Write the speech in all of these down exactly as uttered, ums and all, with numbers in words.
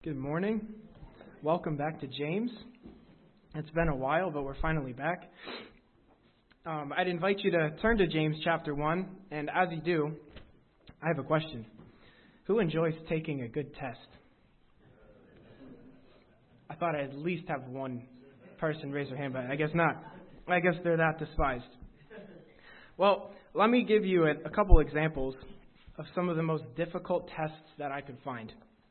Good morning. Welcome back to James. It's been a while, but we're finally back. Um, I'd invite you to turn to James chapter one, and as you do, I have a question. Who enjoys taking a good test? I thought I'd at least have one person raise their hand, but I guess not. I guess they're that despised. Well, let me give you a, a couple examples of some of the most difficult tests that I could find.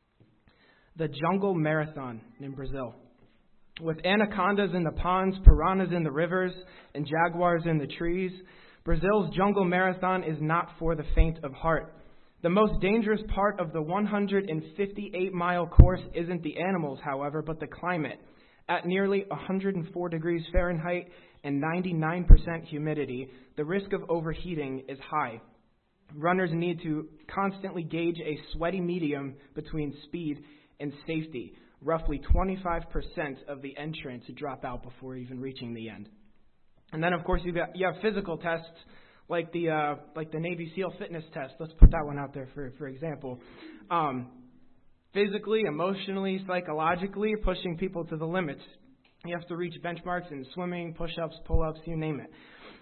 The jungle marathon in Brazil. With anacondas in the ponds, piranhas in the rivers, and jaguars in the trees, Brazil's jungle marathon is not for the faint of heart. The most dangerous part of the one hundred fifty-eight mile course isn't the animals, however, but the climate. At nearly one hundred four degrees Fahrenheit and ninety-nine percent humidity, the risk of overheating is high. Runners need to constantly gauge a sweaty medium between speed and safety. Roughly twenty-five percent of the entrants drop out before even reaching the end. And then, of course, you got you have physical tests like the uh, like the Navy SEAL fitness test. Let's put that one out there for for example. Um, physically, emotionally, psychologically, pushing people to the limits. You have to reach benchmarks in swimming, push-ups, pull-ups, you name it.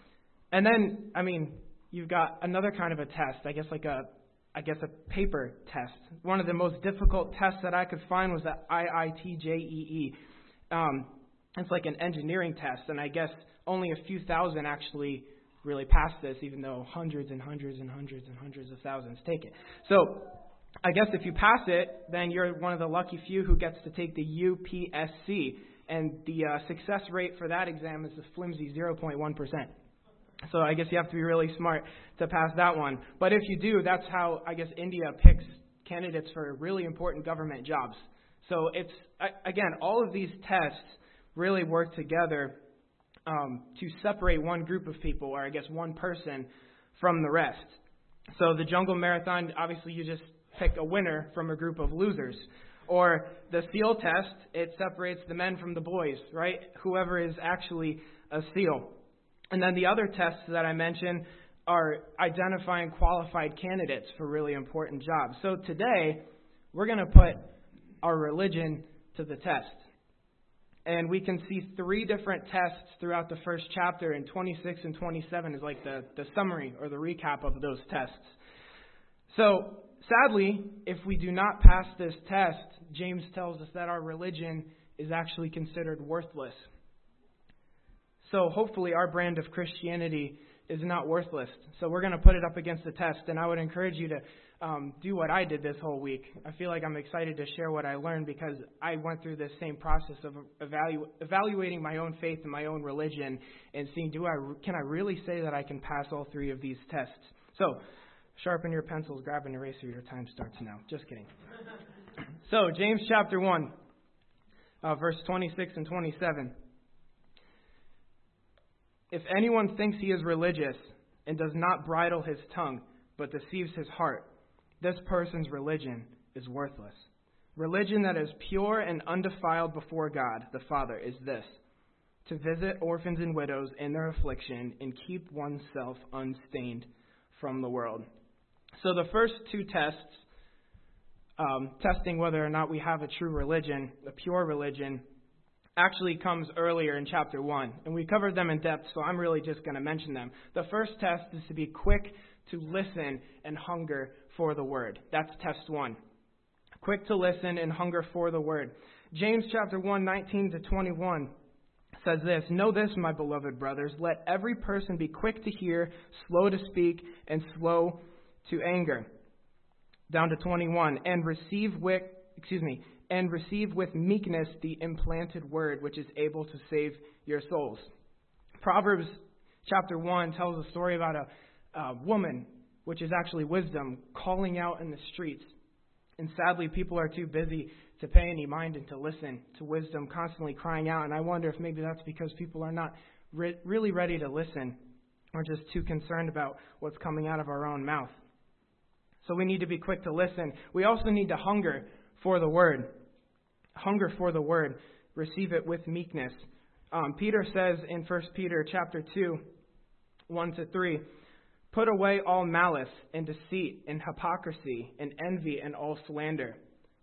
And then, I mean, you've got another kind of a test. I guess like a I guess a paper test. One of the most difficult tests that I could find was the I I T J E E. Um, it's like an engineering test, and I guess only a few thousand actually really pass this, even though hundreds and hundreds and hundreds and hundreds of thousands take it. So I guess if you pass it, then you're one of the lucky few who gets to take the U P S C, and the uh, success rate for that exam is a flimsy zero point one percent. So I guess you have to be really smart to pass that one. But if you do, that's how, I guess, India picks candidates for really important government jobs. So it's, again, all of these tests really work together um, to separate one group of people, or I guess one person, from the rest. So the Jungle Marathon, obviously you just pick a winner from a group of losers. Or the SEAL test, it separates the men from the boys, right? Whoever is actually a SEAL. And then the other tests that I mentioned are identifying qualified candidates for really important jobs. So today, we're going to put our religion to the test. And we can see three different tests throughout the first chapter, and twenty-six and twenty-seven is like the, the summary or the recap of those tests. So, sadly, if we do not pass this test, James tells us that our religion is actually considered worthless. So hopefully our brand of Christianity is not worthless. So we're going to put it up against the test, and I would encourage you to um, do what I did this whole week. I feel like I'm excited to share what I learned because I went through this same process of evalu- evaluating my own faith and my own religion and seeing, do I can I really say that I can pass all three of these tests? So sharpen your pencils, grab an eraser, your time starts now. Just kidding. So James chapter one, uh, verse twenty-six and twenty-seven. If anyone thinks he is religious and does not bridle his tongue, but deceives his heart, this person's religion is worthless. Religion that is pure and undefiled before God, the Father, is this: to visit orphans and widows in their affliction and keep oneself unstained from the world. So the first two tests, um, testing whether or not we have a true religion, a pure religion, actually comes earlier in chapter one, and we covered them in depth, so I'm really just going to mention them. The first test is to be quick to listen and hunger for the word. That's test one. Quick to listen and hunger for the word. James chapter one, nineteen to twenty-one says this: Know this, my beloved brothers, let every person be quick to hear, slow to speak, and slow to anger. Down to twenty-one, and receive with, excuse me, and receive with meekness the implanted word, which is able to save your souls. Proverbs chapter one tells a story about a, a woman, which is actually wisdom, calling out in the streets. And sadly, people are too busy to pay any mind and to listen to wisdom constantly crying out. And I wonder if maybe that's because people are not re- really ready to listen, or just too concerned about what's coming out of our own mouth. So we need to be quick to listen. We also need to hunger for the word. Hunger for the word. Receive it with meekness. Um, Peter says in First Peter chapter two, one to three, put away all malice and deceit and hypocrisy and envy and all slander.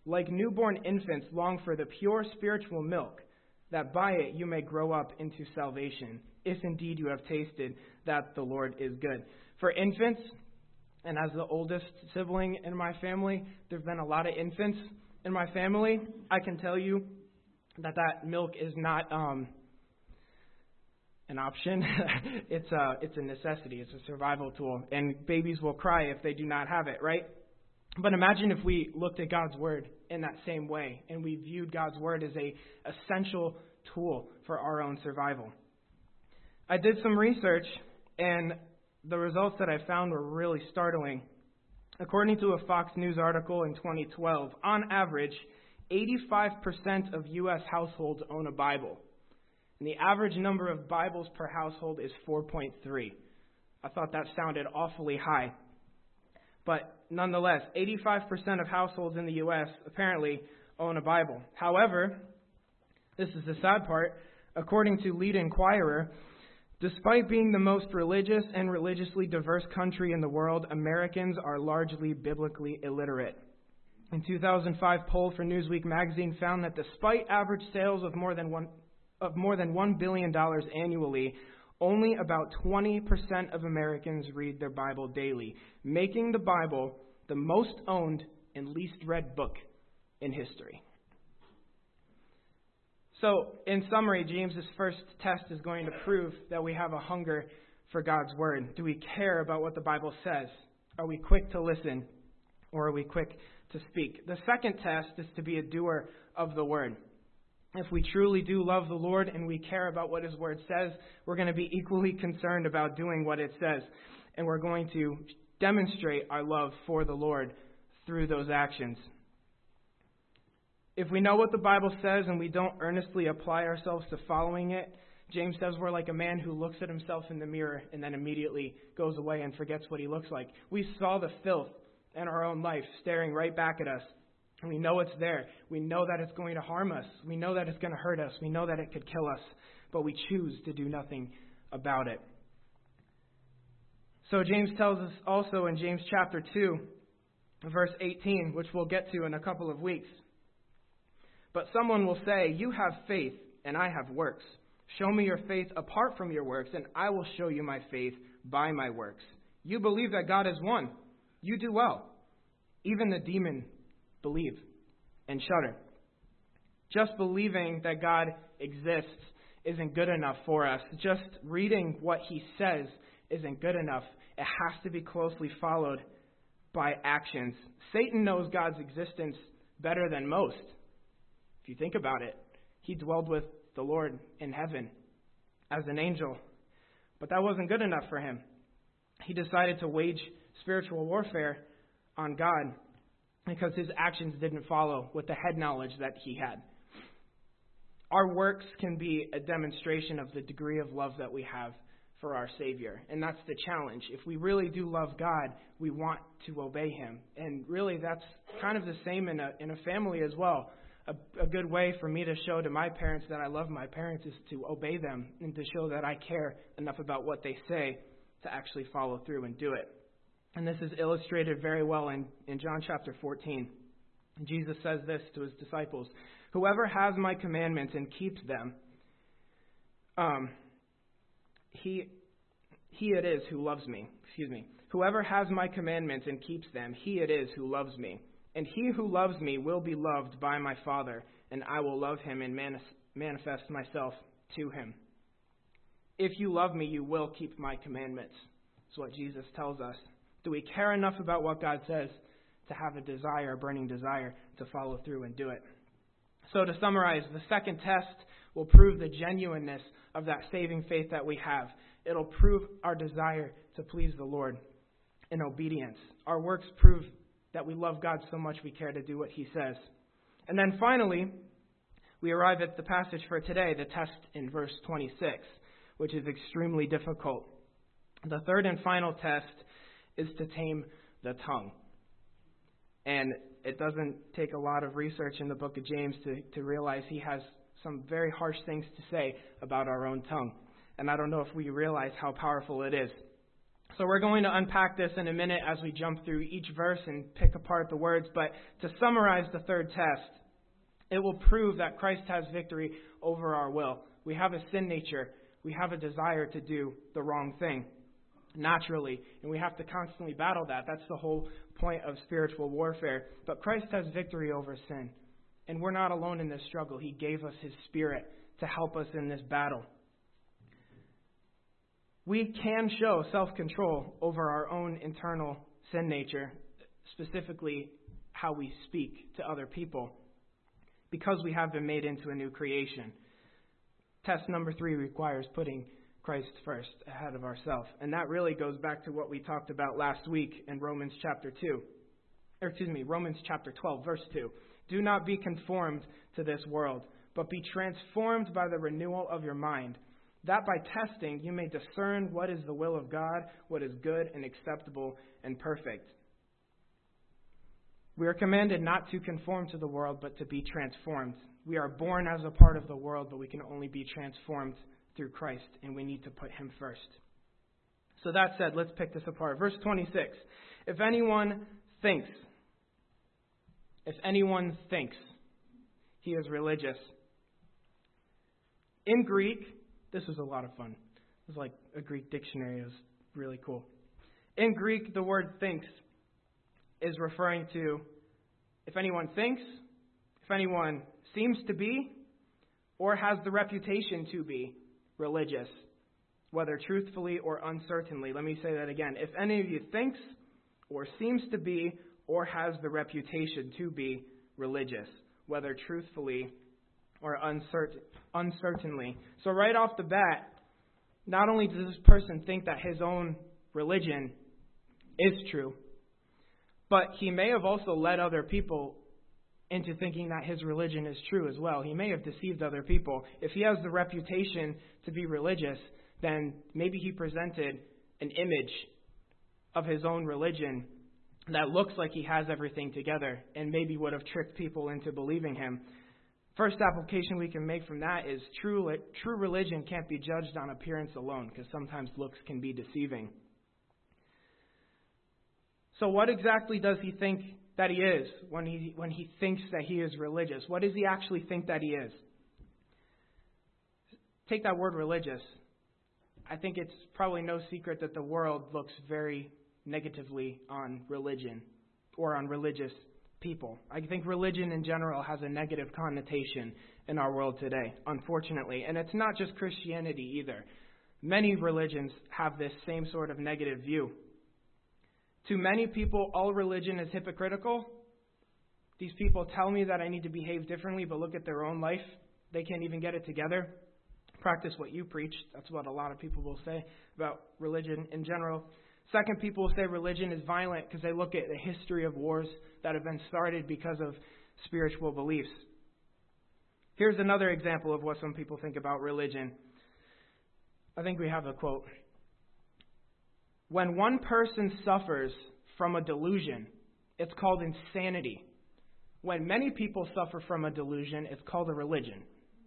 Like newborn infants long for the pure spiritual milk, that by it you may grow up into salvation, if indeed you have tasted that the Lord is good. For infants, and as the oldest sibling in my family, there have been a lot of infants in my family. I can tell you that that milk is not um, an option. it's a it's a necessity. It's a survival tool, and babies will cry if they do not have it, right? But imagine if we looked at God's Word in that same way, and we viewed God's Word as a essential tool for our own survival. I did some research, and the results that I found were really startling. According to a Fox News article in twenty twelve, on average, eighty-five percent of U S households own a Bible. And the average number of Bibles per household is four point three. I thought that sounded awfully high. But nonetheless, eighty-five percent of households in the U S apparently own a Bible. However, this is the sad part, according to Lead Inquirer, despite being the most religious and religiously diverse country in the world, Americans are largely biblically illiterate. A two thousand five poll for Newsweek magazine found that despite average sales of more than one of more than one billion dollars annually, only about twenty percent of Americans read their Bible daily, making the Bible the most owned and least read book in history. So, in summary, James's first test is going to prove that we have a hunger for God's Word. Do we care about what the Bible says? Are we quick to listen, or are we quick to speak? The second test is to be a doer of the Word. If we truly do love the Lord and we care about what His Word says, we're going to be equally concerned about doing what it says. And we're going to demonstrate our love for the Lord through those actions. If we know what the Bible says and we don't earnestly apply ourselves to following it, James says we're like a man who looks at himself in the mirror and then immediately goes away and forgets what he looks like. We saw the filth in our own life staring right back at us. And we know it's there. We know that it's going to harm us. We know that it's going to hurt us. We know that it could kill us. But we choose to do nothing about it. So James tells us also in James chapter two, verse eighteen, which we'll get to in a couple of weeks. But someone will say, "You have faith, and I have works. Show me your faith apart from your works, and I will show you my faith by my works. You believe that God is one. You do well. Even the demon believe and shudder." Just believing that God exists isn't good enough for us. Just reading what He says isn't good enough. It has to be closely followed by actions. Satan knows God's existence better than most. If you think about it, he dwelled with the Lord in heaven as an angel. But that wasn't good enough for him. He decided to wage spiritual warfare on God because his actions didn't follow with the head knowledge that he had. Our works can be a demonstration of the degree of love that we have for our Savior. And that's the challenge. If we really do love God, we want to obey Him. And really that's kind of the same in a in a family as well. A, a good way for me to show to my parents that I love my parents is to obey them and to show that I care enough about what they say to actually follow through and do it. And this is illustrated very well in, in John chapter fourteen. Jesus says this to His disciples: "Whoever has my commandments and keeps them, um, he he it is who loves me." Excuse me. "Whoever has my commandments and keeps them, he it is who loves me. And he who loves me will be loved by my Father, and I will love him and manis- manifest myself to him." If you love me, you will keep my commandments. That's what Jesus tells us. Do we care enough about what God says to have a desire, a burning desire, to follow through and do it? So to summarize, the second test will prove the genuineness of that saving faith that we have. It'll prove our desire to please the Lord in obedience. Our works prove that we love God so much we care to do what He says. And then finally, we arrive at the passage for today, the test in verse twenty-six, which is extremely difficult. The third and final test is to tame the tongue. And it doesn't take a lot of research in the book of James to, to realize he has some very harsh things to say about our own tongue. And I don't know if we realize how powerful it is. So we're going to unpack this in a minute as we jump through each verse and pick apart the words. But to summarize the third test, it will prove that Christ has victory over our will. We have a sin nature. We have a desire to do the wrong thing naturally, and we have to constantly battle that. That's the whole point of spiritual warfare. But Christ has victory over sin, and we're not alone in this struggle. He gave us His Spirit to help us in this battle. We can show self-control over our own internal sin nature, specifically how we speak to other people, because we have been made into a new creation. Test number three requires putting Christ first ahead of ourselves. And that really goes back to what we talked about last week in Romans chapter two. Or excuse me, Romans chapter twelve, verse two. Do not be conformed to this world, but be transformed by the renewal of your mind, that by testing you may discern what is the will of God, what is good and acceptable and perfect. We are commanded not to conform to the world, but to be transformed. We are born as a part of the world, but we can only be transformed through Christ, and we need to put Him first. So that said, let's pick this apart. Verse twenty-six. If anyone thinks, if anyone thinks he is religious. In Greek, this was a lot of fun. It was like a Greek dictionary. It was really cool. In Greek, the word thinks is referring to if anyone thinks, if anyone seems to be, or has the reputation to be religious, whether truthfully or uncertainly. Let me say that again. If any of you thinks, or seems to be, or has the reputation to be religious, whether truthfully or uncertain, uncertainly. So right off the bat, not only does this person think that his own religion is true, but he may have also led other people into thinking that his religion is true as well. He may have deceived other people. If he has the reputation to be religious, then maybe he presented an image of his own religion that looks like he has everything together and maybe would have tricked people into believing him. First application we can make from that is true, true religion can't be judged on appearance alone, because sometimes looks can be deceiving. So what exactly does he think that he is when he when he thinks that he is religious? What does he actually think that he is? Take that word religious. I think it's probably no secret that the world looks very negatively on religion or on religious people. I think religion in general has a negative connotation in our world today, unfortunately. And it's not just Christianity either. Many religions have this same sort of negative view. To many people, all religion is hypocritical. These people tell me that I need to behave differently, but look at their own life. They can't even get it together. Practice what you preach. That's what a lot of people will say about religion in general. Second, people will say religion is violent because they look at the history of wars that have been started because of spiritual beliefs. Here's another example of what some people think about religion. I think we have a quote. When one person suffers from a delusion, it's called insanity. When many people suffer from a delusion, it's called a religion.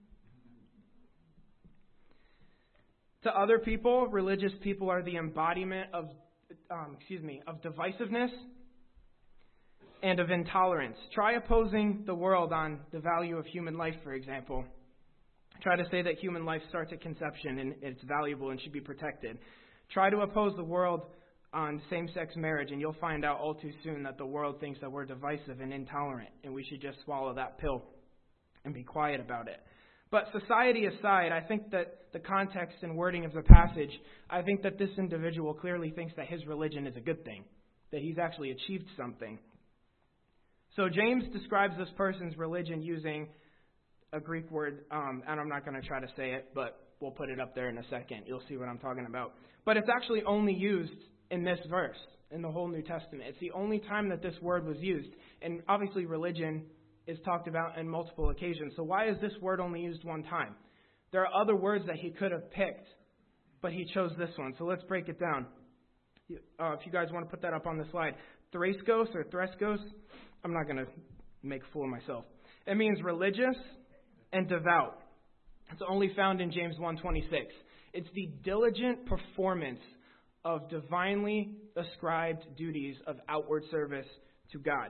To other people, religious people are the embodiment of, um, excuse me, of divisiveness and of intolerance. Try opposing the world on the value of human life, for example. Try to say that human life starts at conception and it's valuable and should be protected. Try to oppose the world on same-sex marriage, and you'll find out all too soon that the world thinks that we're divisive and intolerant, and we should just swallow that pill and be quiet about it. But society aside, I think that the context and wording of the passage, I think that this individual clearly thinks that his religion is a good thing, that he's actually achieved something. So James describes this person's religion using a Greek word, um, and I'm not going to try to say it, but we'll put it up there in a second. You'll see what I'm talking about. But it's actually only used in this verse, in the whole New Testament. It's the only time that this word was used. And obviously religion is talked about in multiple occasions. So why is this word only used one time? There are other words that he could have picked, but he chose this one. So let's break it down. Uh, if you guys want to put that up on the slide. Thraskos or Threskos, I'm not going to make a fool of myself. It means religious and devout. It's only found in James one twenty-six. It's the diligent performance of divinely ascribed duties of outward service to God.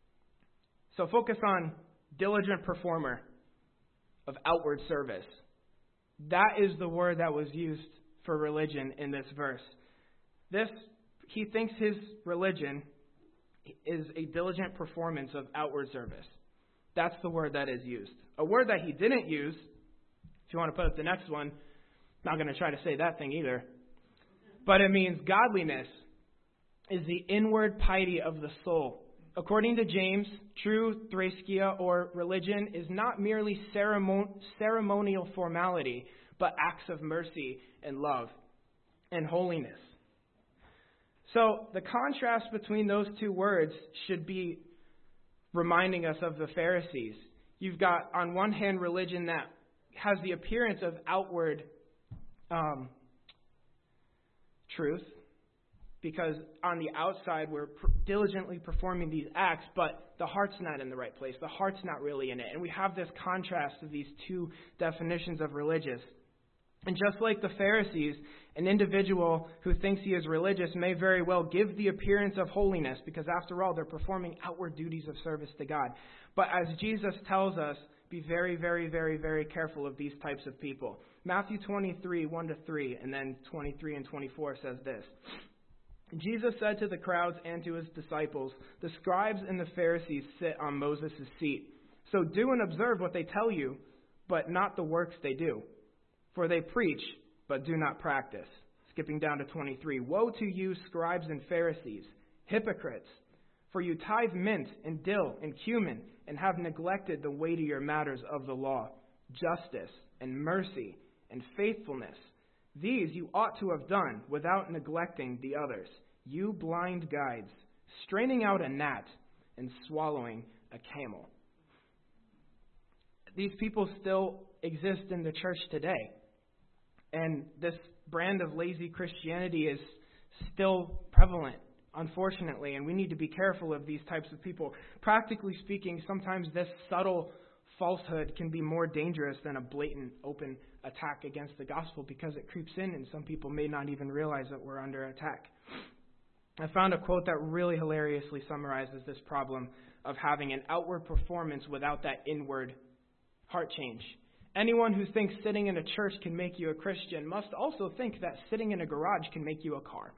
So focus on diligent performer of outward service. That is the word that was used for religion in this verse. This, he thinks his religion is a diligent performance of outward service. That's the word that is used. A word that he didn't use, if you want to put up the next one, not going to try to say that thing either, but it means godliness is the inward piety of the soul. According to James, true threskia or religion is not merely ceremon- ceremonial formality, but acts of mercy and love and holiness. So the contrast between those two words should be reminding us of the Pharisees. You've got, on one hand, religion that has the appearance of outward um, truth, because on the outside we're pr- diligently performing these acts, but the heart's not in the right place. The heart's not really in it. And we have this contrast of these two definitions of religious. And just like the Pharisees, an individual who thinks he is religious may very well give the appearance of holiness, because after all, they're performing outward duties of service to God. But as Jesus tells us, be very, very, very, very careful of these types of people. Matthew twenty-three, one to three, and then twenty-three and twenty-four says this. Jesus said to the crowds and to his disciples, the scribes and the Pharisees sit on Moses' seat. So do and observe what they tell you, but not the works they do. For they preach, but do not practice. Skipping down to twenty-three. Woe to you, scribes and Pharisees, hypocrites! For you tithe mint and dill and cumin, and have neglected the weightier matters of the law, justice and mercy and faithfulness. These you ought to have done without neglecting the others. You blind guides, straining out a gnat and swallowing a camel. These people still exist in the church today. And this brand of lazy Christianity is still prevalent, unfortunately, and we need to be careful of these types of people. Practically speaking, sometimes this subtle falsehood can be more dangerous than a blatant, open attack against the gospel, because it creeps in and some people may not even realize that we're under attack. I found a quote that really hilariously summarizes this problem of having an outward performance without that inward heart change. Anyone who thinks sitting in a church can make you a Christian must also think that sitting in a garage can make you a car.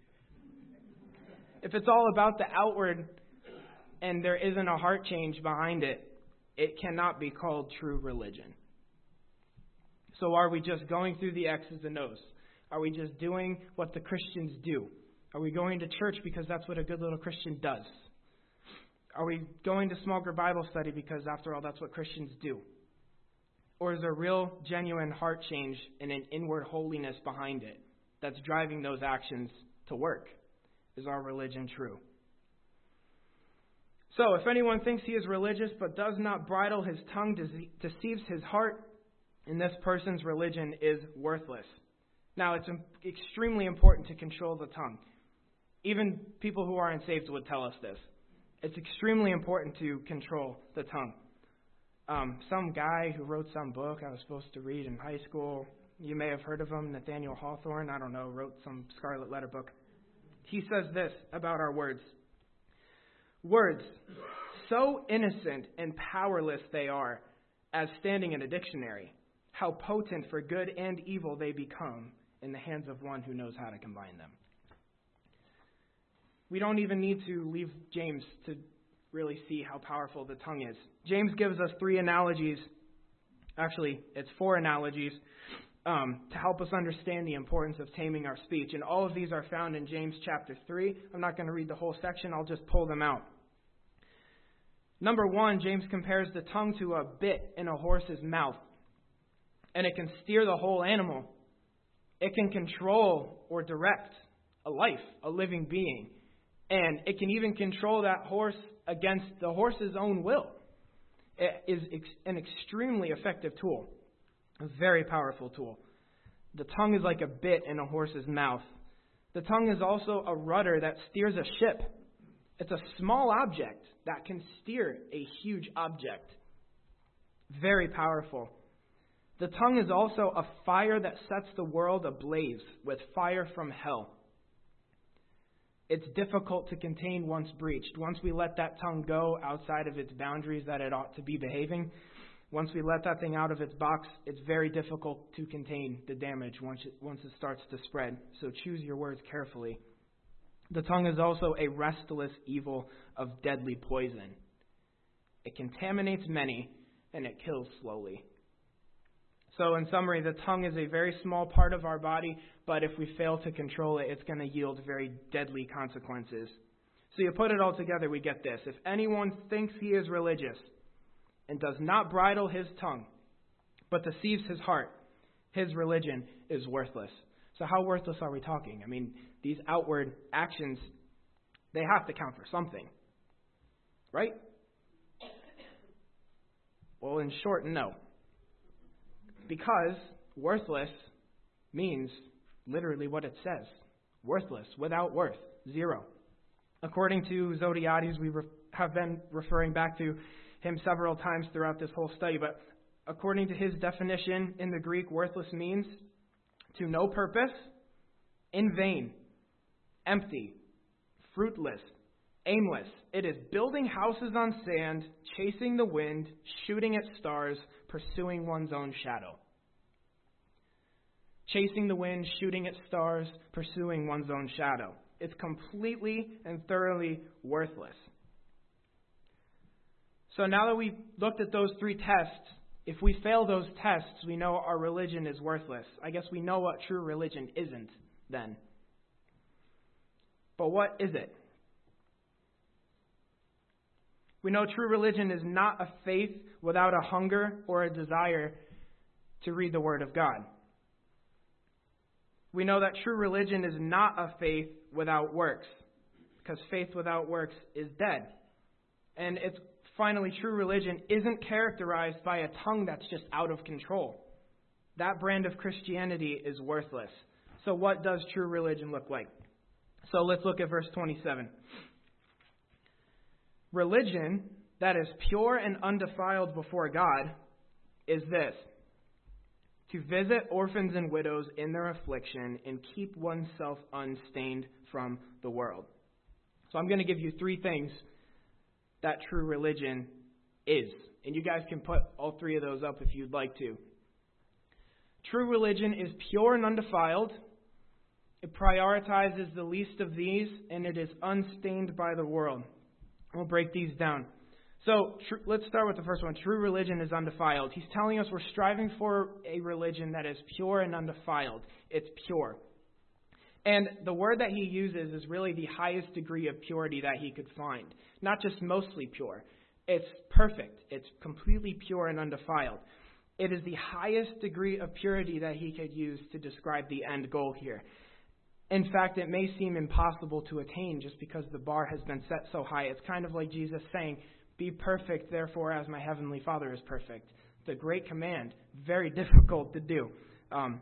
If it's all about the outward and there isn't a heart change behind it, it cannot be called true religion. So are we just going through the X's and O's? Are we just doing what the Christians do? Are we going to church because that's what a good little Christian does? Are we going to small group Bible study because, after all, that's what Christians do? Or is there real, genuine heart change and an inward holiness behind it that's driving those actions to work? Is our religion true? So, if anyone thinks he is religious but does not bridle his tongue, deceives his heart, and this person's religion is worthless. Now, it's extremely important to control the tongue. Even people who aren't saved would tell us this. It's extremely important to control the tongue. Um, some guy who wrote some book I was supposed to read in high school, you may have heard of him, Nathaniel Hawthorne, I don't know, wrote some Scarlet Letter book. He says this about our words. Words, so innocent and powerless they are, as standing in a dictionary, how potent for good and evil they become in the hands of one who knows how to combine them. We don't even need to leave James to really see how powerful the tongue is. James gives us three analogies. Actually, it's four analogies um, to help us understand the importance of taming our speech. And all of these are found in James chapter three. I'm not going to read the whole section. I'll just pull them out. Number one, James compares the tongue to a bit in a horse's mouth. And it can steer the whole animal. It can control or direct a life, a living being. And it can even control that horse against the horse's own will. It is an extremely effective tool, a very powerful tool. The tongue is like a bit in a horse's mouth. The tongue is also a rudder that steers a ship. It's a small object that can steer a huge object. Very powerful. The tongue is also a fire that sets the world ablaze with fire from hell. It's difficult to contain once breached. Once we let that tongue go outside of its boundaries that it ought to be behaving, once we let that thing out of its box, it's very difficult to contain the damage once it, once it starts to spread. So choose your words carefully. The tongue is also a restless evil of deadly poison. It contaminates many, and it kills slowly. So in summary, the tongue is a very small part of our body, but if we fail to control it, it's going to yield very deadly consequences. So you put it all together, we get this. If anyone thinks he is religious and does not bridle his tongue, but deceives his heart, his religion is worthless. So how worthless are we talking? I mean, these outward actions, they have to count for something. Right? Well, in short, no. Because worthless means literally what it says. Worthless, without worth, zero. According to Zodiades, we re- have been referring back to him several times throughout this whole study, but according to his definition in the Greek, worthless means to no purpose, in vain, empty, fruitless, aimless. It is building houses on sand, chasing the wind, shooting at stars, pursuing one's own shadow. Chasing the wind, shooting at stars, pursuing one's own shadow. It's completely and thoroughly worthless. So now that we've looked at those three tests, if we fail those tests, we know our religion is worthless. I guess we know what true religion isn't then. But what is it? We know true religion is not a faith without a hunger or a desire to read the Word of God. We know that true religion is not a faith without works, because faith without works is dead. And it's finally, true religion isn't characterized by a tongue that's just out of control. That brand of Christianity is worthless. So what does true religion look like? So let's look at verse twenty-seven. Religion that is pure and undefiled before God is this: to visit orphans and widows in their affliction and keep oneself unstained from the world. So I'm going to give you three things that true religion is. And you guys can put all three of those up if you'd like to. True religion is pure and undefiled. It prioritizes the least of these, and it is unstained by the world. We'll break these down. So tr- let's start with the first one. True religion is undefiled. He's telling us we're striving for a religion that is pure and undefiled. It's pure. And the word that he uses is really the highest degree of purity that he could find. Not just mostly pure. It's perfect. It's completely pure and undefiled. It is the highest degree of purity that he could use to describe the end goal here. In fact, it may seem impossible to attain just because the bar has been set so high. It's kind of like Jesus saying, "Be perfect, therefore, as my heavenly Father is perfect." The great command, very difficult to do. Um,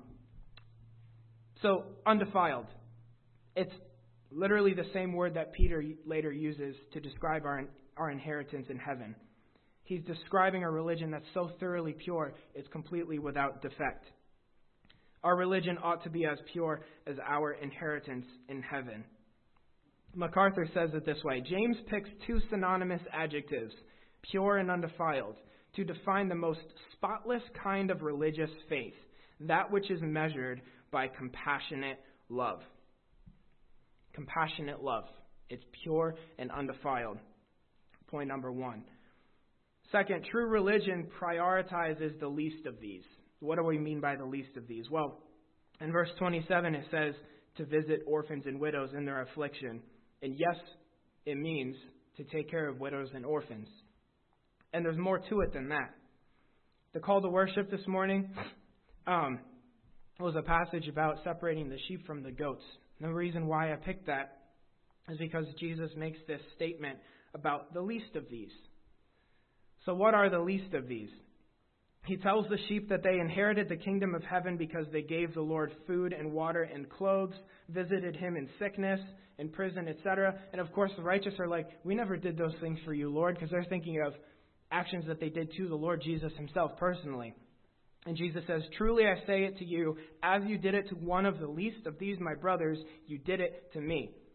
so, undefiled. It's literally the same word that Peter later uses to describe our, our inheritance in heaven. He's describing a religion that's so thoroughly pure, it's completely without defect. Our religion ought to be as pure as our inheritance in heaven. MacArthur says it this way: James picks two synonymous adjectives, pure and undefiled, to define the most spotless kind of religious faith, that which is measured by compassionate love. Compassionate love. It's pure and undefiled. Point number one. Second, true religion prioritizes the least of these. What do we mean by the least of these? Well, in verse twenty-seven it says to visit orphans and widows in their affliction. And yes, it means to take care of widows and orphans. And there's more to it than that. The call to worship this morning um, was a passage about separating the sheep from the goats. And the reason why I picked that is because Jesus makes this statement about the least of these. So what are the least of these? He tells the sheep that they inherited the kingdom of heaven because they gave the Lord food and water and clothes, visited him in sickness, in prison, et cetera. And of course the righteous are like, we never did those things for you, Lord, because they're thinking of actions that they did to the Lord Jesus himself personally. And Jesus says, truly I say it to you, as you did it to one of the least of these my brothers, you did it to me.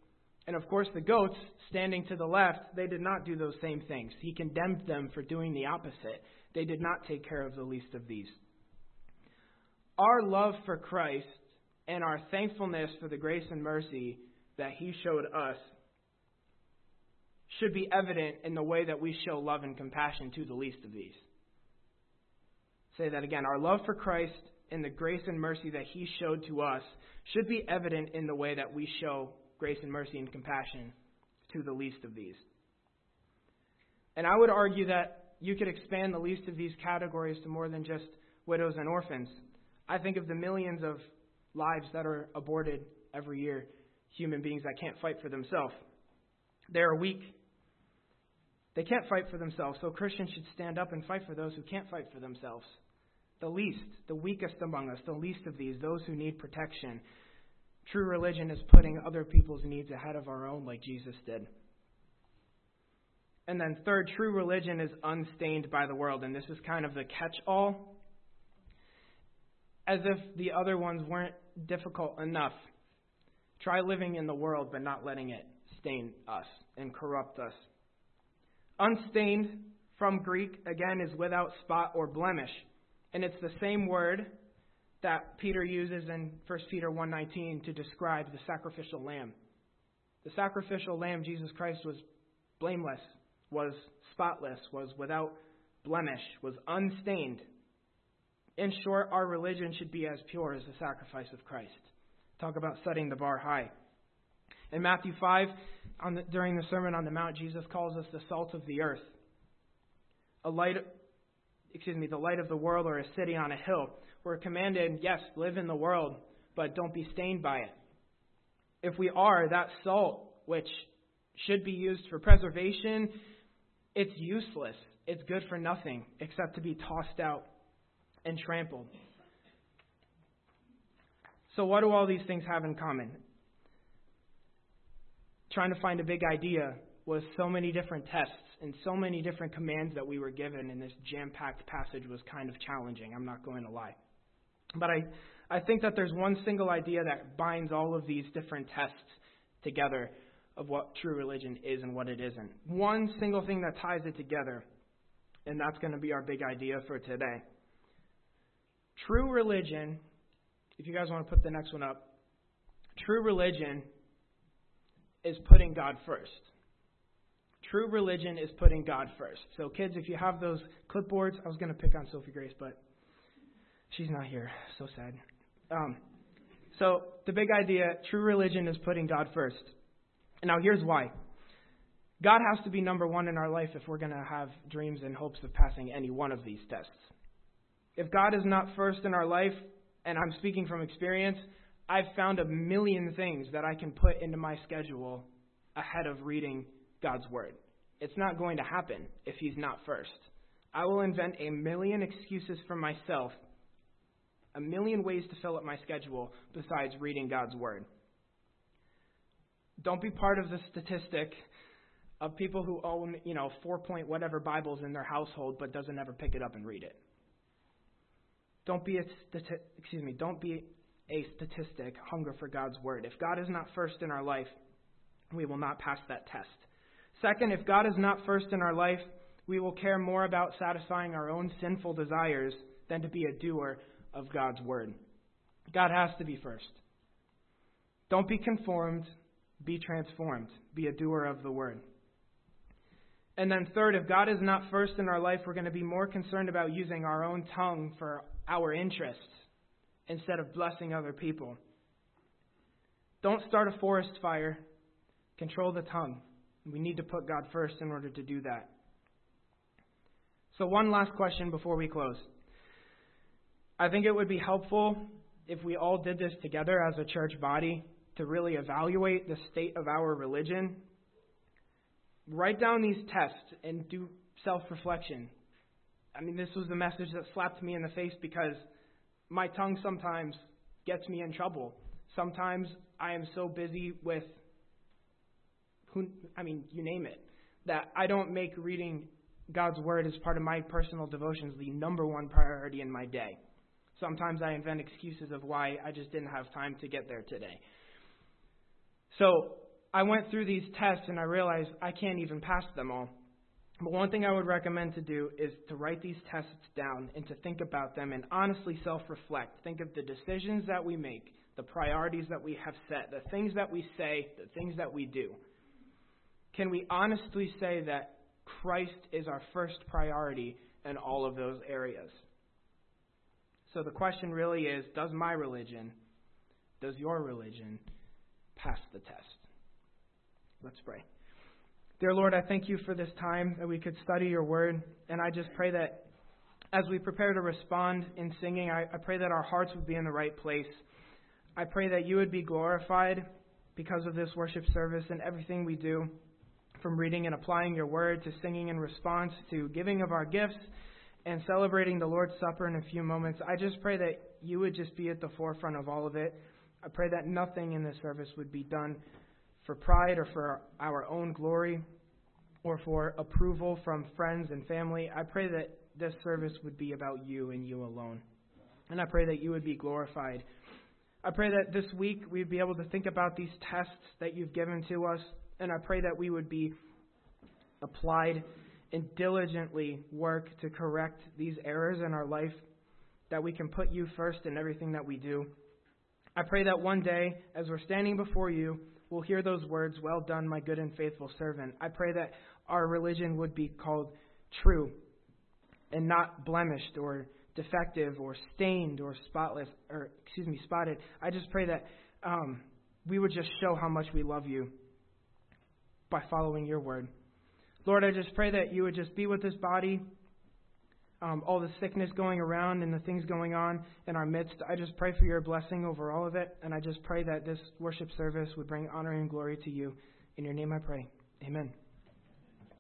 And of course, the goats standing to the left, they did not do those same things. He condemned them for doing the opposite. They did not take care of the least of these. Our love for Christ and our thankfulness for the grace and mercy that He showed us should be evident in the way that we show love and compassion to the least of these. Say that again. Our love for Christ and the grace and mercy that He showed to us should be evident in the way that we show grace and mercy and compassion to the least of these. And I would argue that you could expand the least of these categories to more than just widows and orphans. I think of the millions of lives that are aborted every year, human beings that can't fight for themselves. They are weak. They can't fight for themselves, so Christians should stand up and fight for those who can't fight for themselves. The least, the weakest among us, the least of these, those who need protection. True religion is putting other people's needs ahead of our own like Jesus did. And then third, true religion is unstained by the world. And this is kind of the catch-all. As if the other ones weren't difficult enough. Try living in the world but not letting it stain us and corrupt us. Unstained, from Greek, again, is without spot or blemish. And it's the same word that Peter uses in First Peter one nineteen to describe the sacrificial lamb. The sacrificial lamb, Jesus Christ, was blameless, was spotless, was without blemish, was unstained. In short, our religion should be as pure as the sacrifice of Christ. Talk about setting the bar high. In Matthew five, on the, during the Sermon on the Mount, Jesus calls us the salt of the earth. A light, excuse me, the light of the world, or a city on a hill. We're commanded, yes, live in the world, but don't be stained by it. If we are, that salt, which should be used for preservation, it's useless. It's good for nothing except to be tossed out and trampled. So what do all these things have in common? Trying to find a big idea was so many different tests and so many different commands that we were given in this jam-packed passage was kind of challenging. I'm not going to lie. But I, I think that there's one single idea that binds all of these different tests together of what true religion is and what it isn't. One single thing that ties it together, and that's going to be our big idea for today. True religion, if you guys want to put the next one up, true religion is putting God first. True religion is putting God first. So kids, if you have those clipboards, I was going to pick on Sophie Grace, but she's not here. So sad. Um, so the big idea, true religion is putting God first. And now here's why. God has to be number one in our life if we're going to have dreams and hopes of passing any one of these tests. If God is not first in our life, and I'm speaking from experience, I've found a million things that I can put into my schedule ahead of reading God's Word. It's not going to happen if He's not first. I will invent a million excuses for myself, a million ways to fill up my schedule besides reading God's Word. Don't be part of the statistic of people who own, you know, four point whatever Bibles in their household but doesn't ever pick it up and read it. Don't be a stati- excuse me, don't be a statistic, hunger for God's Word. If God is not first in our life, we will not pass that test. Second, if God is not first in our life, we will care more about satisfying our own sinful desires than to be a doer of God's Word. God has to be first. Don't be conformed, be transformed. Be a doer of the Word. And then third, if God is not first in our life, we're going to be more concerned about using our own tongue for our interests instead of blessing other people. Don't start a forest fire. Control the tongue. We need to put God first in order to do that. So one last question before we close. I think it would be helpful if we all did this together as a church body to really evaluate the state of our religion. Write down these tests and do self-reflection. I mean, this was the message that slapped me in the face because my tongue sometimes gets me in trouble. Sometimes I am so busy with, who, I mean, you name it, that I don't make reading God's Word as part of my personal devotions the number one priority in my day. Sometimes I invent excuses of why I just didn't have time to get there today. So I went through these tests and I realized I can't even pass them all. But one thing I would recommend to do is to write these tests down and to think about them and honestly self-reflect. Think of the decisions that we make, the priorities that we have set, the things that we say, the things that we do. Can we honestly say that Christ is our first priority in all of those areas? So the question really is, does my religion, does your religion pass the test? Let's pray. Dear Lord, I thank you for this time that we could study your word. And I just pray that as we prepare to respond in singing, I, I pray that our hearts would be in the right place. I pray that you would be glorified because of this worship service and everything we do, from reading and applying your word to singing in response to giving of our gifts and celebrating the Lord's Supper in a few moments. I just pray that you would just be at the forefront of all of it. I pray that nothing in this service would be done for pride or for our own glory or for approval from friends and family. I pray that this service would be about you and you alone. And I pray that you would be glorified. I pray that this week we'd be able to think about these tests that you've given to us. And I pray that we would be applied and diligently work to correct these errors in our life, that we can put you first in everything that we do. I pray that one day, as we're standing before you, we'll hear those words, "Well done, my good and faithful servant." I pray that our religion would be called true and not blemished or defective or stained or spotless, or excuse me, spotted. I just pray that um, we would just show how much we love you by following your word. Lord, I just pray that you would just be with this body, um, all the sickness going around and the things going on in our midst. I just pray for your blessing over all of it, and I just pray that this worship service would bring honor and glory to you. In your name I pray. Amen.